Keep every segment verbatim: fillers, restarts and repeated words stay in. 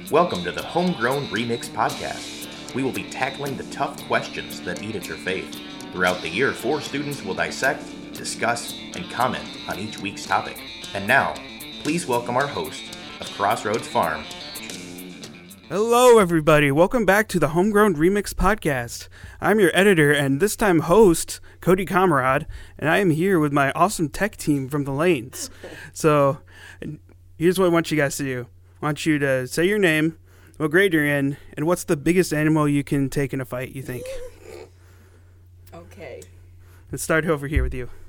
Welcome to the Homegrown Remix Podcast. We will be tackling the tough questions that eat at your faith. Throughout the year, four students will dissect, discuss, and comment on each week's topic. And now, please welcome our host of Crossroads Farm. Hello, everybody. Welcome back to the Homegrown Remix Podcast. I'm your editor and this time host, Cody Comrade, and I am here with my awesome tech team from the Lanes. So, here's what I want you guys to do. I want you to say your name, what grade you're in, and what's the biggest animal you can take in a fight, you think? Okay. Let's start over here with you.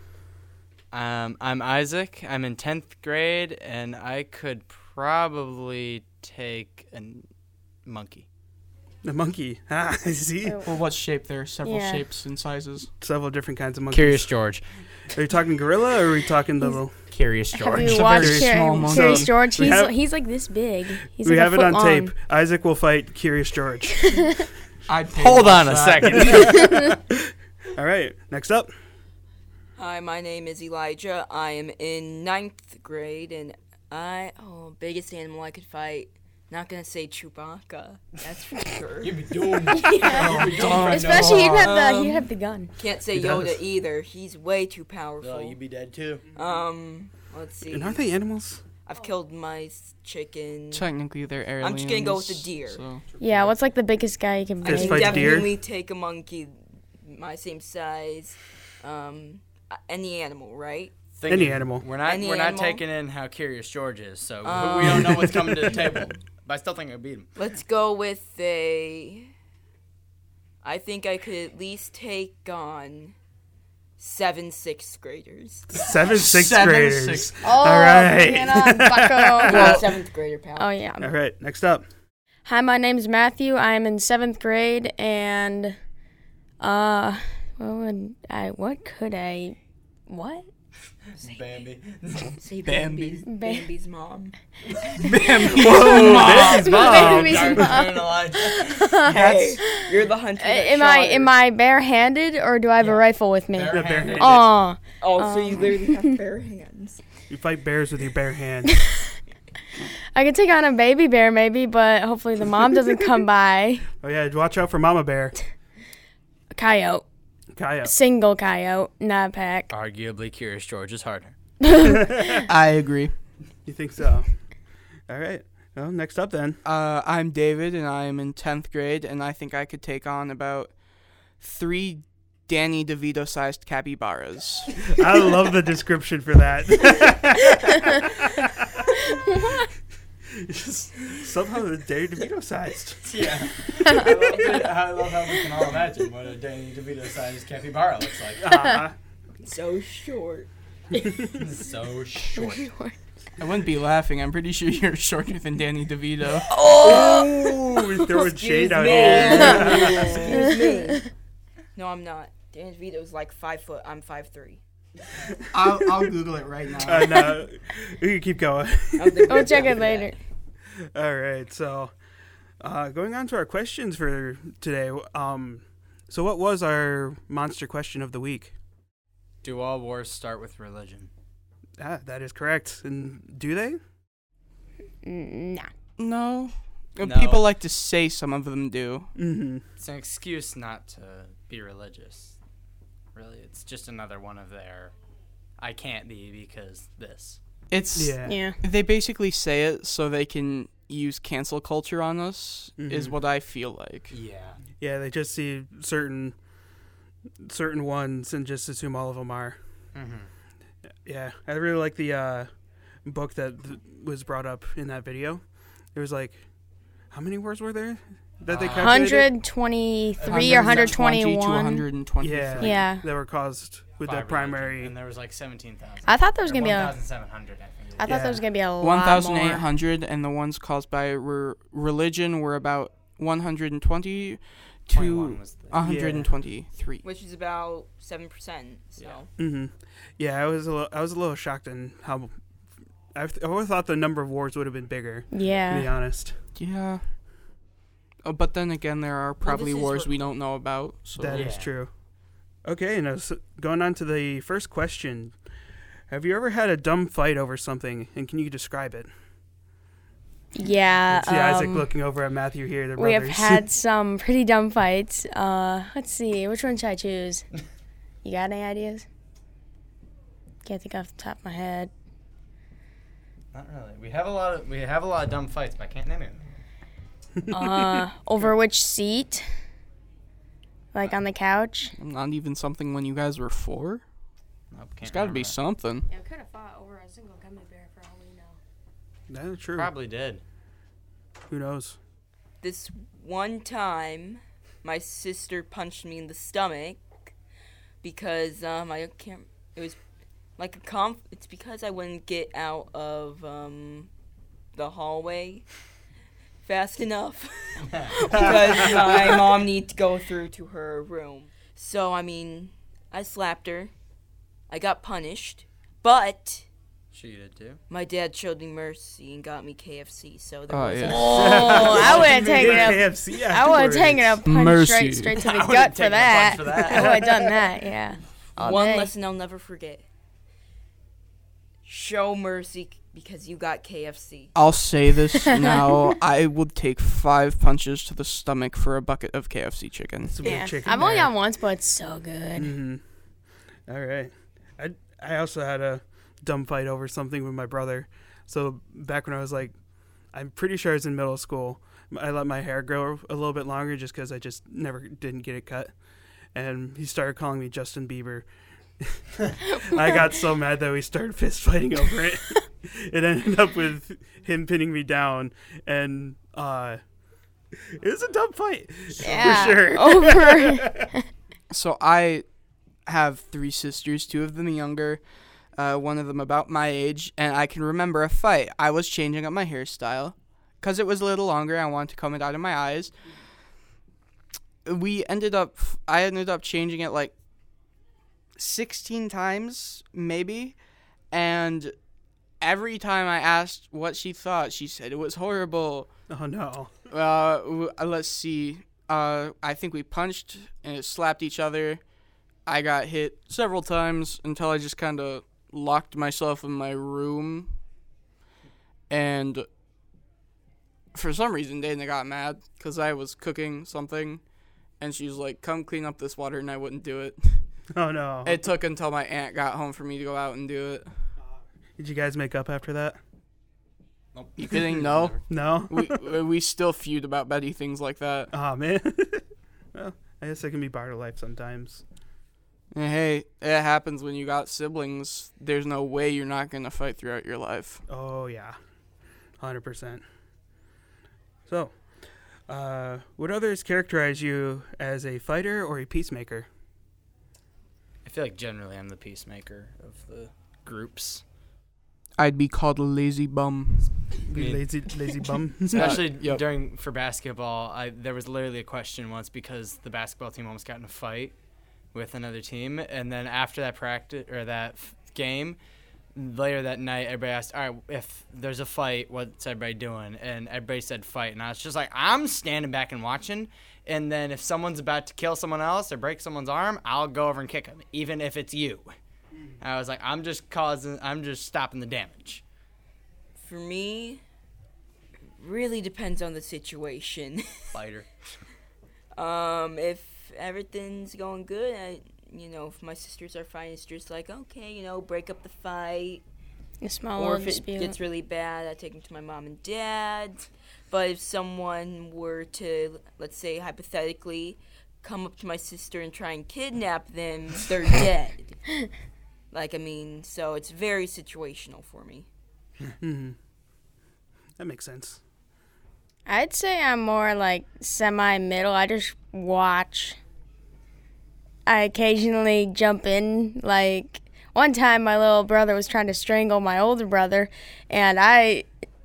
Um, I'm Isaac. I'm in tenth grade, and I could probably take a monkey. A monkey. Ah, I see. Well, what shape? There are several Yeah. shapes and sizes. Several different kinds of monkeys. Curious George. Are you talking gorilla or are we talking the little... Curious Have George. you It's a watched very Cur- small monkey. Curious George? We He's have- he's like this big. He's we like have a it foot on long. tape. Isaac will fight Curious George. I'd pay Hold to on a watch second. that. All right, next up. Hi, my name is Elijah. I am in ninth grade, and I oh biggest animal I could fight. Not gonna say Chewbacca. That's for sure. You'd be doomed. Yeah. Oh, Especially he'd have the Um, he'd have the gun. Can't say He Yoda does. either. He's way too powerful. Oh, you'd be dead too. Um, let's see. And aren't they animals? I've killed mice, chicken. Technically, they're aliens. I'm just gonna go with the deer. So. Yeah, what's like the biggest guy you can I Fist can bring? fight deer? definitely take a monkey, my same size. Um, uh, any animal, right? Thing Any is, animal. We're not. Any we're not animal? taking in how Curious George is, so Um. we don't know what's coming to the table. But I still think I beat him. Let's go with a. I think I could at least take on seven sixth graders. Seven sixth Seven graders. sixth- Oh, All right. bring it on, bucko. Well, seventh grader, pal. Oh yeah. All right, next up. Hi, my name's Matthew. I am in seventh grade, and uh, what would I? What could I? What? Bambi. Say Bambi. Bambi's, Bambi's mom. Whoa, Bambi's mom. Bambi's Dark mom. Moon Elijah. Hey, you're the hunter. Uh, that am shot I her. am I barehanded or do I have a rifle with me? Bare- Yeah, barehanded. Oh, Oh, so you Um. literally have bare hands. You fight bears with your bare hand. I could take on a baby bear maybe, but hopefully the mom doesn't come by. Oh yeah, watch out for Mama Bear. A coyote, Coyote. single coyote, not a pack. Arguably, Curious George is harder. I agree. You think so? All right. Well, next up then. Uh, I'm David, and I am in tenth grade, and I think I could take on about three Danny DeVito-sized capybaras. I love the description for that. Just somehow the Danny DeVito sized. Yeah. I, love it. I love how we can all imagine what a Danny DeVito-sized capybara looks like. Uh, So short. So short. I wouldn't be laughing. I'm pretty sure you're shorter than Danny DeVito. oh, we throw a shade out here. Excuse me. No, I'm not. Dan DeVito's like five foot. I'm five three. I'll, I'll Google it right now. And uh, we can keep going. We'll check it later. All right, so uh, going on to our questions for today. Um, so what was our monster question of the week? Do all wars start with religion? Ah, that is correct. And do they? Nah. No. Uh, No. People like to say some of them do. Mm-hmm. It's an excuse not to be religious. Really, it's just another one of their, I can't be because this. It's Yeah. Yeah. They basically say it so they can use cancel culture on us, is Mhm. what I feel like. Yeah. Yeah, they just see certain certain ones and just assume all of them are. Mm-hmm. Yeah, I really like the uh, book that th- was brought up in that video. There was like, how many words were there that they Uh, calculated? one hundred twenty-three or one hundred twenty to twenty-one. one hundred twenty-three. Yeah. Yeah. that were caused with the By religion, primary. and there was like seventeen thousand. I thought there was gonna be a. one thousand seven hundred, I think. I thought Yeah. there was gonna be a lot one thousand eight more. hundred, and the ones caused by re- religion were about one hundred twenty twenty-one to was the, one hundred twenty-three. Which is about seven percent. So. Yeah. hmm Yeah, I was a little, I was a little shocked in how. I, th- I would have thought the number of wars would have been bigger. To be Yeah. honest, Yeah. Oh, but then again, there are probably this is wars what- we don't know about. So that is Yeah. true. Okay, now so going on to the first question. Have you ever had a dumb fight over something, and can you describe it? Yeah. See Isaac um, looking over at Matthew here. They're we have brothers. had some pretty dumb fights. Uh, let's see. Which one should I choose? You got any ideas? Can't think off the top of my head. Not really. We have a lot of we have a lot of dumb fights, but I can't name it. Uh, over which seat? Like on the couch? Not even something when you guys were four? Nope, can't There's got to be remember. something. Yeah, we could have fought over a single gummy bear for all we know. That's true. Probably did. Who knows? This one time, my sister punched me in the stomach because um I can't. It was like a conf. It's because I wouldn't get out of um the hallway fast enough because my mom needed to go through to her room. So I mean, I slapped her. I got punished, but She did too. my dad showed me mercy and got me K F C. So there Oh, was yeah. a Oh, I would have taken a, K F C I would have taken a afterwards. punch Mercy. straight, straight to I the would've gut for taken a that. punch for that. I would have done that, yeah. All one day. lesson I'll never forget. Show mercy because you got K F C. I'll say this now. I would take five punches to the stomach for a bucket of K F C chicken. Some good Yeah. chicken I've only there. got once, but it's so good. Mm-hmm. All right. I I also had a dumb fight over something with my brother. So back when I was like, I'm pretty sure I was in middle school. I let my hair grow a little bit longer just because I just never didn't get it cut. And he started calling me Justin Bieber. I got so mad that we started fist fighting over it. It ended up with him pinning me down, and uh, it was a dumb fight Yeah. for sure. Over. So I have three sisters, two of them younger, uh, one of them about my age, and I can remember a fight. I was changing up my hairstyle because it was a little longer. I wanted to comb it out of my eyes. We ended up, I ended up changing it like sixteen times, maybe, and every time I asked what she thought, she said it was horrible. Oh no. Uh, w- let's see. Uh, I think we punched and slapped each other. I got hit several times until I just kind of locked myself in my room. And for some reason, Dana got mad because I was cooking something. And she was like, come clean up this water, and I wouldn't do it. Oh no. It took until my aunt got home for me to go out and do it. Did you guys make up after that? Nope. You kidding? No. No. we we still feud about petty things like that. Oh man. Well, I guess that can be part of life sometimes. And hey, it happens when you got siblings. There's no way you're not going to fight throughout your life. Oh yeah, hundred percent. So, uh, would others characterize you as a fighter or a peacemaker? I feel like generally I'm the peacemaker of the groups. I'd be called a lazy bum. You Me. lazy, lazy bum. Especially yep. during for basketball, I there was literally a question once because the basketball team almost got in a fight with another team, and then after that practice or that f- game, later that night, everybody asked, "All right, if there's a fight, what's everybody doing?" And everybody said fight, and I was just like, "I'm standing back and watching." And then if someone's about to kill someone else or break someone's arm, I'll go over and kick them, even if it's you. I was like, I'm just causing, I'm just stopping the damage. For me, really depends on the situation. Fighter. um, if everything's going good, I, you know, if my sisters are fine, it's just like, okay, you know, break up the fight. A small Or little if it dispute. gets really bad, I take them to my mom and dad. But if someone were to, let's say, hypothetically, come up to my sister and try and kidnap them, they're dead. Like, I mean, so it's very situational for me. Mm-hmm. That makes sense. I'd say I'm more like semi-middle. I just watch. I occasionally jump in. Like, one time my little brother was trying to strangle my older brother, and I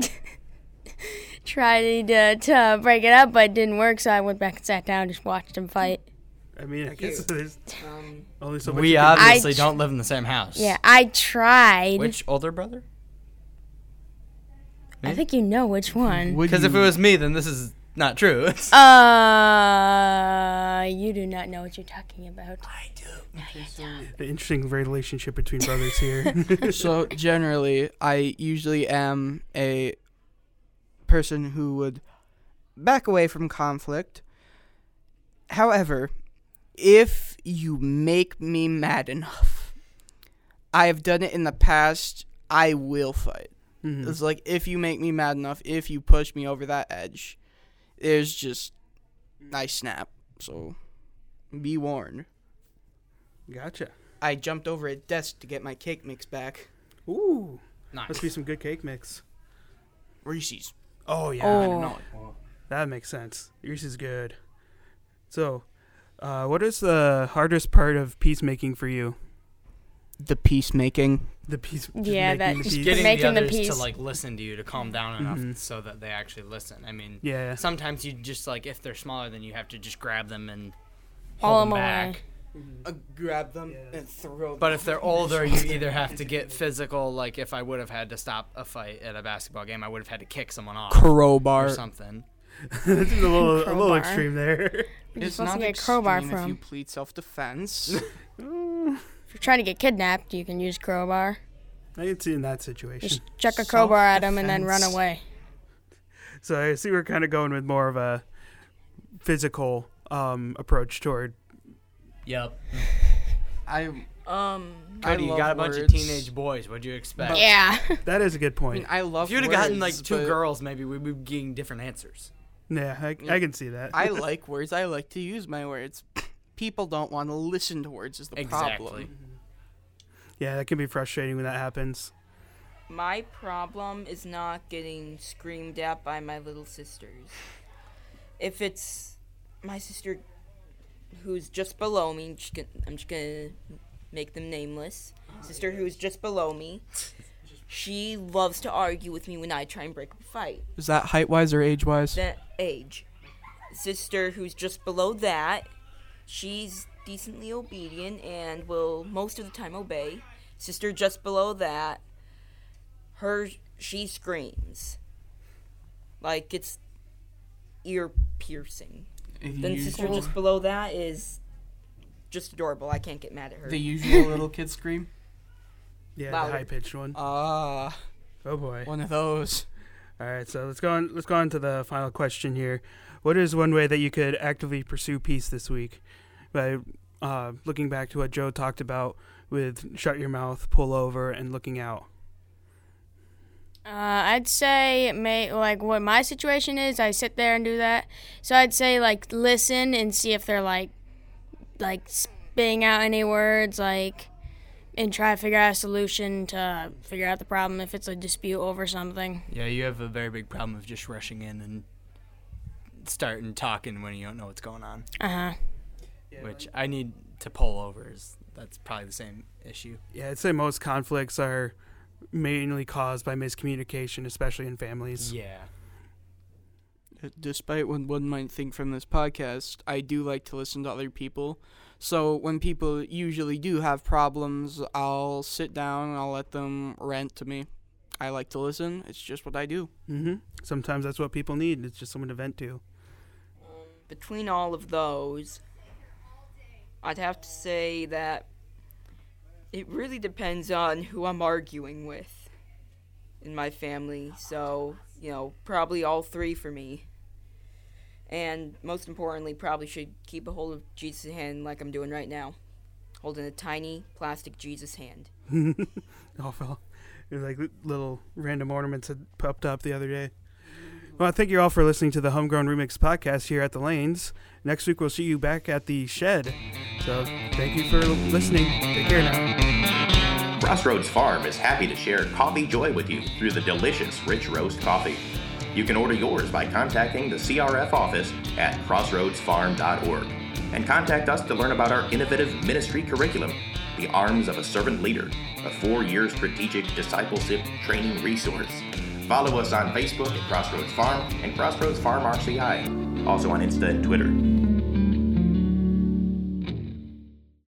tried to, to break it up, but it didn't work, so I went back and sat down and just watched him fight. I mean, I guess there's Um, only so much. We you can do. obviously I tr- don't live in the same house. Yeah, I tried. Which older brother? I think you know which one. Would Because if it you- was me, then this is not true. Uh, you do not know what you're talking about. I do. The interesting relationship between brothers here. So generally, I usually am a person who would back away from conflict. However, if you make me mad enough, I have done it in the past, I will fight. Mhm. It's like, if you make me mad enough, if you push me over that edge, there's just, I snap. So, be warned. Gotcha. I jumped over a desk to get my cake mix back. Ooh, Nice. must be some good cake mix. Reese's. Oh yeah, Oh. I don't know. That makes sense. Yours is good. So, uh, what is the hardest part of peacemaking for you? The peacemaking. The peace. just Yeah, making that- the just peace. Getting Making the the others to peace. like listen to you to calm down enough Mhm. so that they actually listen. I mean, Yeah. sometimes you just like if they're smaller than you have to just grab them and Haul hold them them away. back. Uh, grab them Yeah. and throw them. But if they're older, you either have to get physical. Like if I would have had to stop a fight at a basketball game, I would have had to kick someone off or crowbar. something. That's a little, a little Crowbar. extreme there. You're It's supposed not to get a crowbar extreme if from. you plead self-defense. If you're trying to get kidnapped, you can use crowbar. I can see in that situation. Just chuck a crowbar at them and then run Self-defense. away. So I see we're kind of going with more of a physical um, approach toward. Yep. I Um, I Cody, you love got a bunch words. of teenage boys. What'd you expect? Yeah. That is a good I point. mean, I love If you'd have gotten like words, two but girls, maybe we'd be getting different answers. yeah, I, I can see that. I like words. I like to use my words. People don't want to listen to words is the Exactly. problem. Yeah, that can be frustrating when that happens. my problem is not getting screamed at by my little sisters. If it's my sister who's just below me, I'm just gonna, I'm just gonna make them nameless. Sister who's just below me. She loves to argue with me when I try and break up a fight. Is that height-wise or age-wise? That age. Sister who's just below that, she's decently obedient and will most of the time obey. Sister just below that, her she screams. Like it's ear piercing. Then sister just below that is just adorable. I can't get mad at her. The usual little kid scream. Yeah, Louder. the high pitched one. Ah, Oh boy. one of those. All right, so let's go on. Let's go on to the final question here. What is one way that you could actively pursue peace this week? By uh, looking back to what Joe talked about with shut your mouth, pull over, and looking out. Uh, I'd say, may, like, what my situation is, I sit there and do that. So I'd say, like, listen and see if they're, like, like, spitting out any words, like, and try to figure out a solution to figure out the problem if it's a dispute over something. Yeah, you have a very big problem of just rushing in and starting talking when you don't know what's going on. Uh-huh. Which I need to pull over. Is that's probably the same issue. Yeah, I'd say most conflicts are mainly caused by miscommunication, especially in families. Yeah. Despite what one might think from this podcast, I do like to listen to other people. So when people usually do have problems, I'll sit down and I'll let them rant to me. I like to listen. It's just what I do. Mm-hmm. Sometimes that's what people need. It's just someone to vent to. Between all of those, I'd have to say that it really depends on who I'm arguing with in my family. So, you know, probably all three for me. And most importantly, probably should keep a hold of Jesus' hand like I'm doing right now. Holding a tiny plastic Jesus hand. Oh, well, it was like little random ornaments that popped up the other day. Well, thank you all for listening to the Homegrown Remix podcast here at the Lanes. Next week, we'll see you back at the Shed. So thank you for listening. Take care now. Crossroads Farm is happy to share coffee joy with you through the delicious Rich Roast coffee. You can order yours by contacting the C R F office at crossroads farm dot org and contact us to learn about our innovative ministry curriculum, The Arms of a Servant Leader, a four-year strategic discipleship training resource. Follow us on Facebook at Crossroads Farm and Crossroads Farm R C I, also on Insta and Twitter.